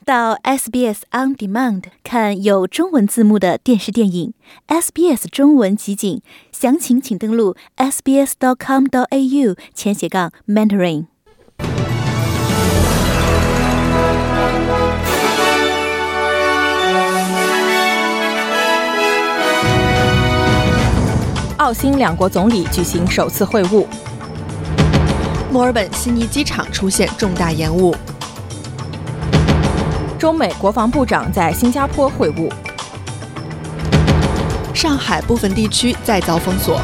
到 SBS On Demand 看有中文字幕的电视电影 SBS 中文集锦，详情请登录 sbs.com.au/Mandarin。 澳新两国总理举行首次会晤。 墨尔本悉尼机场出现重大延误。 中美国防部长在新加坡会晤。 上海部分地区再遭封锁。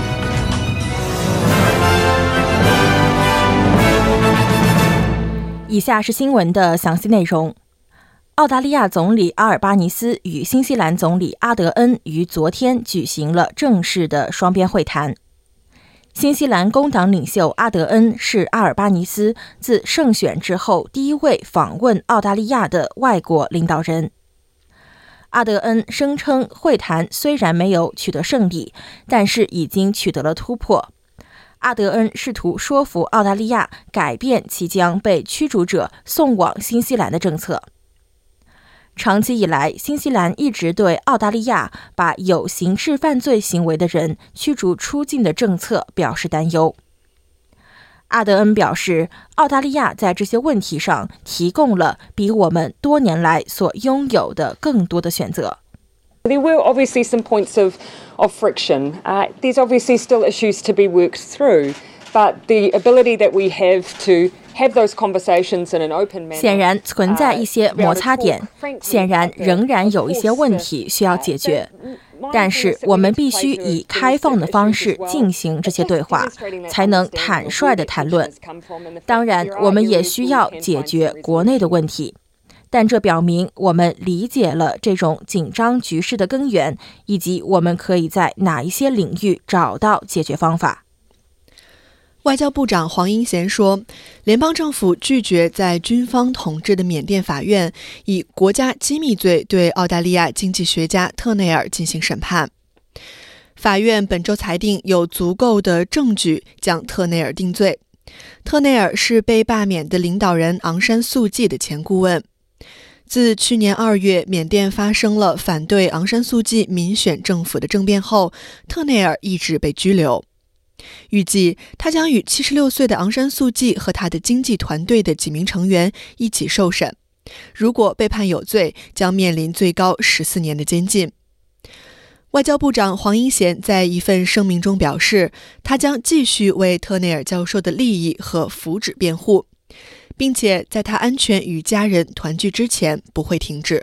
以下是新闻的详细内容。澳大利亚总理阿尔巴尼斯与新西兰总理阿德恩于昨天举行了正式的双边会谈。新西兰工党领袖阿德恩是阿尔巴尼斯自胜选之后第一位访问澳大利亚的外国领导人。阿德恩声称会谈虽然没有取得胜利，但是已经取得了突破。阿德恩试图说服澳大利亚改变其将被驱逐者送往新西兰的政策。长期以来，新西兰一直对澳大利亚把有刑事犯罪行为的人驱逐出境的政策表示担忧。阿德恩表示，澳大利亚在这些问题上提供了比我们多年来所拥有的更多的选择。 There were obviously some points of friction. There's obviously still issues to be worked through, but the ability that we have to have those conversations in an open manner. 显然存在一些摩擦点，显然仍然有一些问题需要解决，但是我们必须以开放的方式进行这些对话，才能坦率地谈论。当然，我们也需要解决国内的问题，但这表明我们理解了这种紧张局势的根源，以及我们可以在哪一些领域找到解决方法。 外交部长黄英贤说，联邦政府拒绝在军方统治的缅甸法院以国家机密罪对澳大利亚经济学家特内尔进行审判。法院本周裁定有足够的证据将特内尔定罪。特内尔是被罢免的领导人昂山素季的前顾问。自去年2月缅甸发生了反对昂山素季民选政府的政变后，特内尔一直被拘留。预计他将与76岁的昂山素季和他的经济团队的几名成员一起受审，如果被判有罪，将面临最高14年的监禁。外交部长黄英贤在一份声明中表示，他将继续为特内尔教授的利益和福祉辩护，并且在他安全与家人团聚之前不会停止。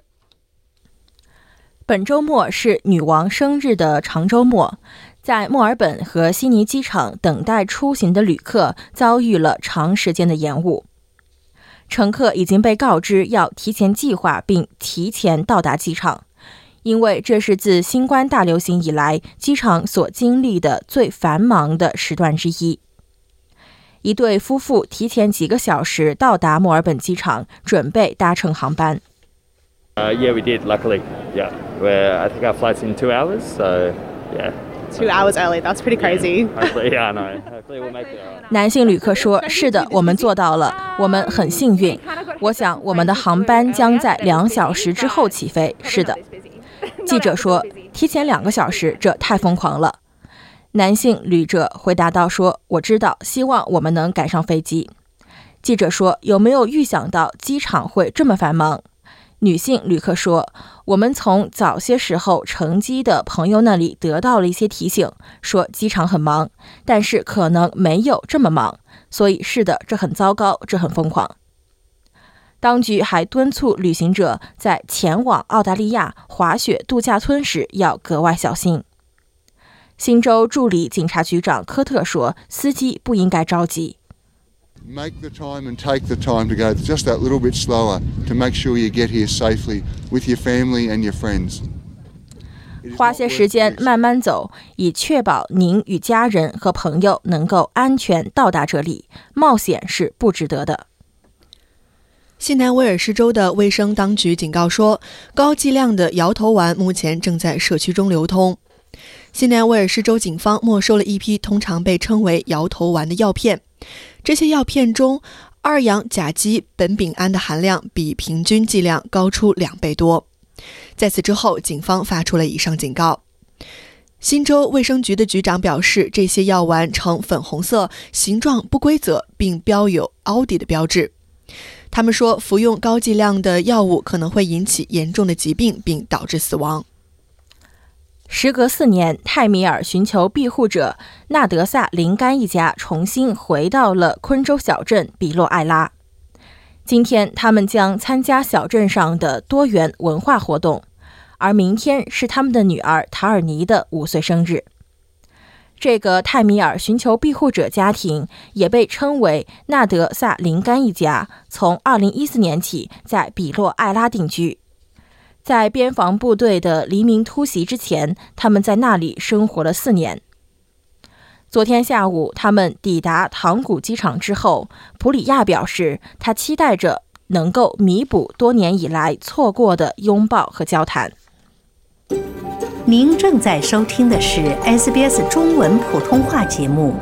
本周末是女王生日的长周末，在墨尔本和悉尼机场等待出行的旅客遭遇了长时间的延误。乘客已经被告知要提前计划并提前到达机场，因为这是自新冠大流行以来机场所经历的最繁忙的时段之一。一对夫妇提前几个小时到达墨尔本机场，准备搭乘航班。 Yeah, we did, luckily. Yeah, I think our flight's in 2 hours, so yeah. 2 hours early, that's pretty crazy. Hopefully, yeah, I know. Hopefully we'll make it all right. 男性旅客说，是的，我们做到了，我们很幸运。我想我们的航班将在2小时之后起飞，是的。记者说，提前2个小时，这太疯狂了。男性旅者回答道说，我知道，希望我们能赶上飞机。记者说，有没有预想到机场会这么繁忙？女性旅客说，我们从早些时候乘机的朋友那里得到了一些提醒，说机场很忙，但是可能没有这么忙，所以是的，这很糟糕，这很疯狂。当局还敦促旅行者在前往澳大利亚滑雪度假村时要格外小心。新州助理警察局长科特说，司机不应该着急。 Make the time and take the time to go just that little bit slower to make sure you get here safely with your family and your friends. 花些时间慢慢走，以确保您与家人和朋友能够安全到达这里，冒险是不值得的。 西南威尔士州的卫生当局警告说，高剂量的摇头丸目前正在社区中流通。西南威尔士州警方没收了一批通常被称为摇头丸的药片，这些药片中二氧甲基苯丙胺的含量比平均剂量高出2倍多。在此之后，警方发出了以上警告。新州卫生局的局长表示，这些药丸呈粉红色，形状不规则，并标有奥迪的标志。他们说，服用高剂量的药物可能会引起严重的疾病，并导致死亡。 时隔4年，泰米尔寻求庇护者纳德萨林甘一家重新回到了昆州小镇比洛艾拉。今天，他们将参加小镇上的多元文化活动，而明天是他们的女儿塔尔尼的5岁生日。这个泰米尔寻求庇护者家庭也被称为纳德萨林甘一家，从2014年起在比洛艾拉定居。在边防部队的黎明突袭之前，他们在那里生活了4年。昨天下午，他们抵达唐古机场之后，普里亚表示，他期待着能够弥补多年以来错过的拥抱和交谈。 您正在收听的是 SBS 中文普通话节目。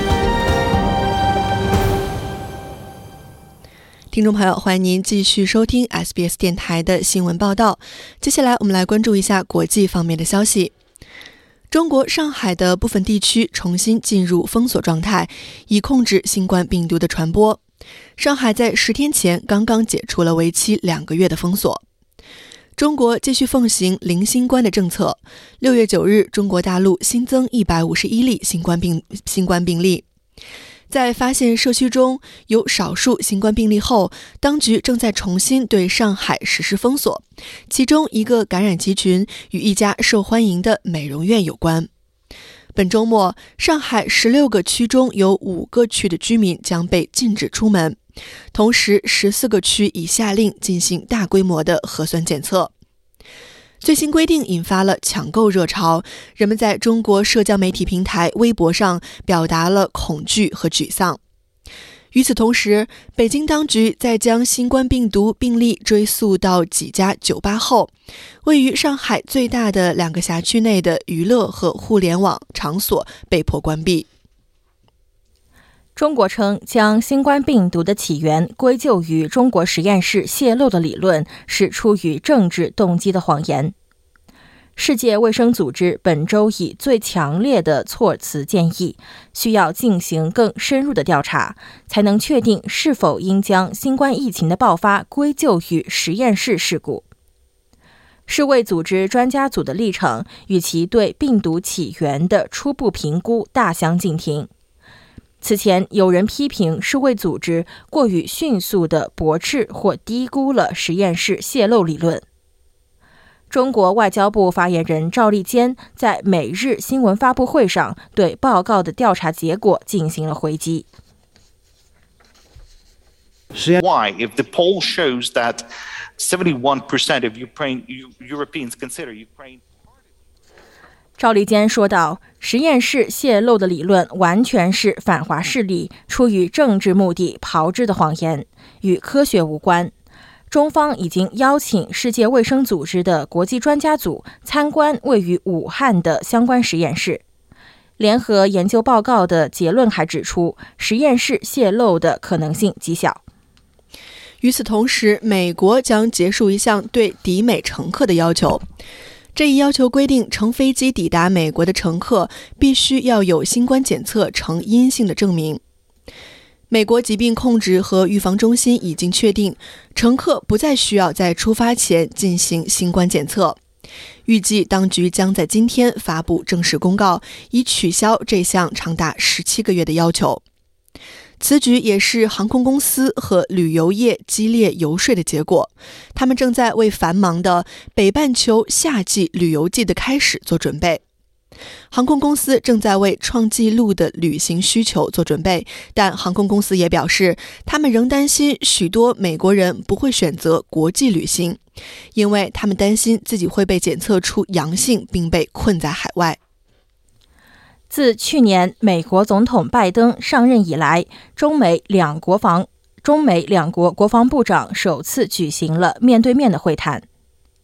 听众朋友，欢迎您继续收听 SBS 电台的新闻报道。接下来我们来关注一下国际方面的消息。中国上海的部分地区重新进入封锁状态，以控制新冠病毒的传播。上海在10天前刚刚解除了为期2个月的封锁。中国继续奉行零新冠的政策。6月9日，中国大陆新增151例新冠病例。在发现社区中有少数新冠病例后，当局正在重新对上海实施封锁，其中一个感染集群与一家受欢迎的美容院有关。本周末，上海16个区中有5个区的居民将被禁止出门，同时14个区已下令进行大规模的核酸检测。最新规定引发了抢购热潮，人们在中国社交媒体平台微博上表达了恐惧和沮丧。与此同时，北京当局在将新冠病毒病例追溯到几家酒吧后，位于上海最大的2个辖区内的娱乐和互联网场所被迫关闭。 中国称将新冠病毒的起源归咎于中国实验室泄露的理论是出于政治动机的谎言。世界卫生组织本周以最强烈的措辞建议，需要进行更深入的调查，才能确定是否应将新冠疫情的爆发归咎于实验室事故。世卫组织专家组的立场与其对病毒起源的初步评估大相径庭。此前，有人批评世卫组织过于迅速地驳斥或低估了实验室泄露理论。中国外交部发言人赵立坚在每日新闻发布会上对报告的调查结果进行了回击。 Why, if the poll shows that 71% of Europeans consider Ukraine... 赵立坚说道，实验室泄露的理论完全是反华势力出于政治目的炮制的谎言，与科学无关。中方已经邀请世界卫生组织的国际专家组参观位于武汉的相关实验室。联合研究报告的结论还指出，实验室泄露的可能性极小。 与此同时，美国将结束一项对抵美乘客的要求。这一要求规定，乘飞机抵达美国的乘客必须要有新冠检测呈阴性的证明。美国疾病控制和预防中心已经确定，乘客不再需要在出发前进行新冠检测。预计当局将在今天发布正式公告，以取消这项长达17个月的要求。此举也是航空公司和旅游业激烈游说的结果，他们正在为繁忙的北半球夏季旅游季的开始做准备。航空公司正在为创纪录的旅行需求做准备，但航空公司也表示，他们仍担心许多美国人不会选择国际旅行，因为他们担心自己会被检测出阳性并被困在海外。 自去年美国总统拜登上任以来，中美两国国防部长首次举行了面对面的会谈。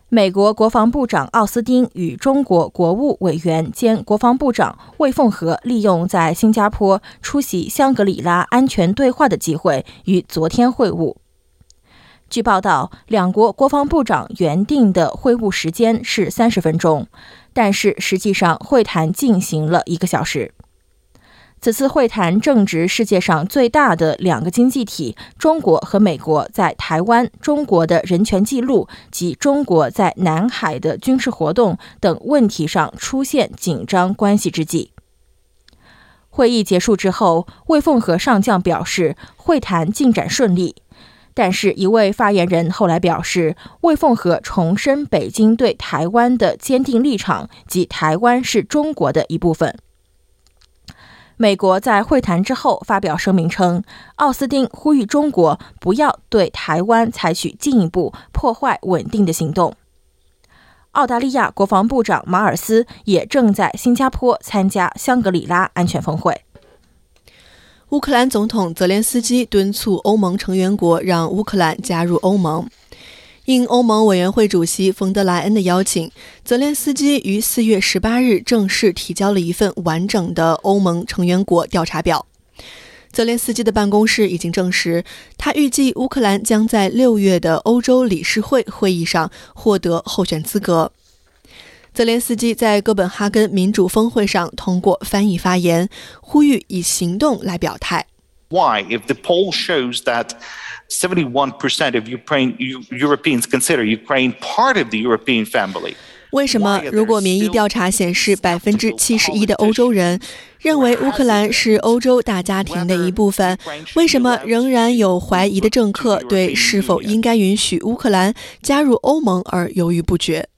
美国国防部长奥斯汀与中国国务委员兼国防部长魏凤和利用在新加坡出席香格里拉安全对话的机会，于昨天会晤。据报道，两国国防部长原定的会晤时间是30分钟，但是实际上会谈进行了1个小时。此次会谈正值世界上最大的2个经济体中国和美国在台湾、中国的人权记录及中国在南海的军事活动等问题上出现紧张关系之际。会议结束之后，魏凤和上将表示会谈进展顺利，但是一位发言人后来表示，魏凤和重申北京对台湾的坚定立场及台湾是中国的一部分。美国在会谈之后发表声明称，奥斯汀呼吁中国不要对台湾采取进一步破坏稳定的行动。澳大利亚国防部长马尔斯也正在新加坡参加香格里拉安全峰会。 乌克兰总统泽连斯基敦促欧盟成员国让乌克兰加入欧盟。应欧盟委员会主席冯德莱恩的邀请，泽连斯基于4月18日正式提交了一份完整的欧盟成员国调查表。泽连斯基的办公室已经证实，他预计乌克兰将在6月的欧洲理事会会议上获得候选资格。泽连斯基在哥本哈根民主峰会上通过翻译发言，呼吁以行动来表态。 Why, if the poll shows that 71% of Europeans consider Ukraine part of the European family. 为什么如果民意调查显示71%的欧洲人认为乌克兰是欧洲大家庭的一部分，为什么仍然有怀疑的政客对是否应该允许乌克兰加入欧盟而犹豫不决？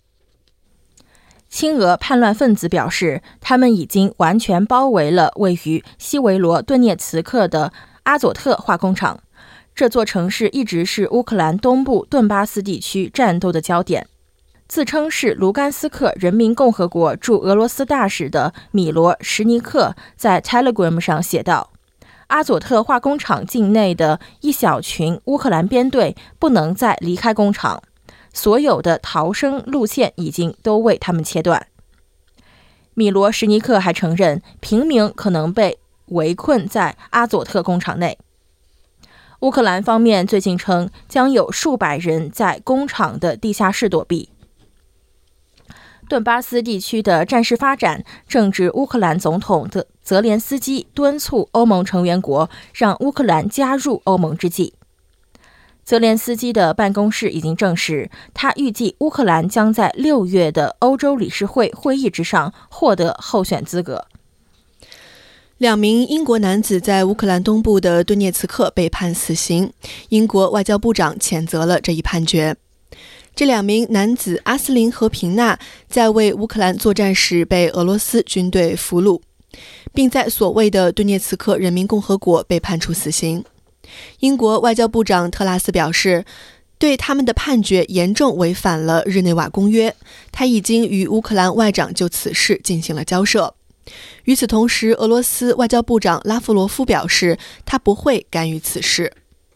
亲俄叛乱分子表示，他们已经完全包围了位于西维罗顿涅茨克的阿佐特化工厂。这座城市一直是乌克兰东部顿巴斯地区战斗的焦点。自称是卢甘斯克人民共和国驻俄罗斯大使的米罗什尼克在 Telegram 上写道，阿佐特化工厂境内的一小群乌克兰编队不能再离开工厂，所有的逃生路线已经都为他们切断。米罗什尼克还承认，平民可能被围困在阿佐特工厂内。乌克兰方面最近称，将有数百人在工厂的地下室躲避。顿巴斯地区的战事发展正值乌克兰总统的泽连斯基敦促欧盟成员国让乌克兰加入欧盟之际。泽连斯基的办公室已经证实，他预计乌克兰将在6月的欧洲理事会会议之上获得候选资格。 2名英国男子在乌克兰东部的顿涅茨克被判死刑，英国外交部长谴责了这一判决。这2名男子阿斯林和平纳在为乌克兰作战时被俄罗斯军队俘虏，并在所谓的顿涅茨克人民共和国被判处死刑。英国外交部长特拉斯表示，对他们的判决严重违反了日内瓦公约，他已经与乌克兰外长就此事进行了交涉。与此同时，俄罗斯外交部长拉夫罗夫表示，他不会干预此事。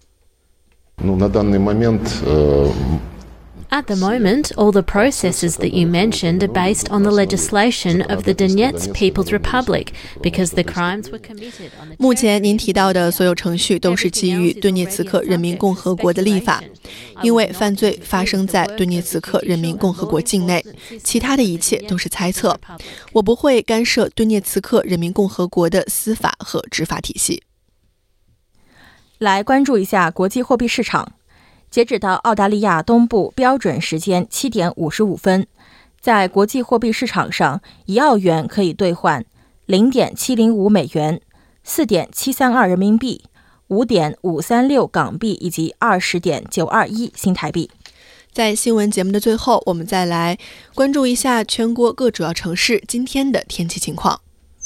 At the moment, all the processes that you mentioned are based on the legislation of the Donetsk People's Republic, because the crimes were committed on the... 目前您提到的所有程序都是基于顿涅茨克人民共和国的立法，因为犯罪发生在顿涅茨克人民共和国境内，其他的一切都是猜测。我不会干涉顿涅茨克人民共和国的司法和执法体系。 来关注一下国际货币市场。截止到澳大利亚东部标准时间7点55分，在国际货币市场上，1澳元可以兑换0.705美元、4.732人民币、5.536港币以及20.921新台币。 在新闻节目的最后，我们再来关注一下全国各主要城市今天的天气情况。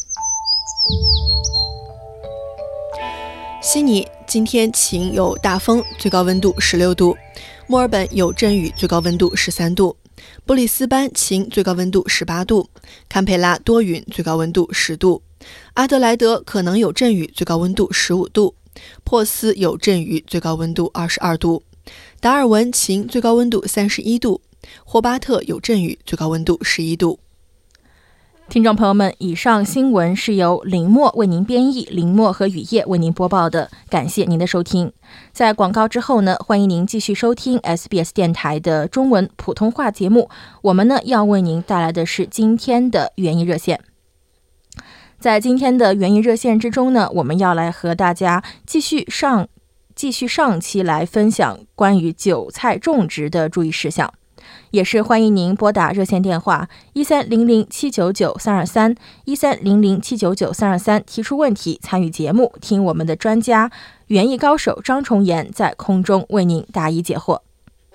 悉尼今天晴有大风，最高温度16度；墨尔本有阵雨，最高温度13度；布里斯班晴，最高温度18度；堪培拉多云，最高温度10度；阿德莱德可能有阵雨，最高温度15度；珀斯有阵雨，最高温度22度；达尔文晴，最高温度31度； 霍巴特有阵雨，最高温度11度。 听众朋友们，以上新闻是由林默为您编译，林默和雨夜为您播报的，感谢您的收听。在广告之后呢，欢迎您继续收听 SBS 电台的中文普通话节目。我们呢要为您带来的是今天的园艺热线。在今天的园艺热线之中呢，我们要来和大家继续上期来分享关于韭菜种植的注意事项。也是欢迎您拨打热线电话1300-799-323 1300-799-323提出问题，参与节目，听我们的专家园艺高手张崇岩在空中为您答疑解惑。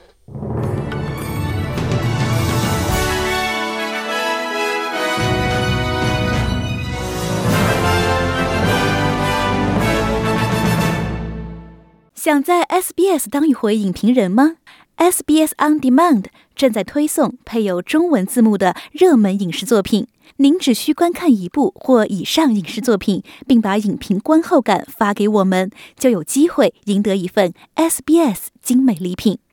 想在 SBS 当一回影评人吗？ SBS On Demand 正在推送配有中文字幕的热门影视作品，您只需观看一部或以上影视作品，并把影评观后感发给我们，就有机会赢得一份 SBS 精美礼品。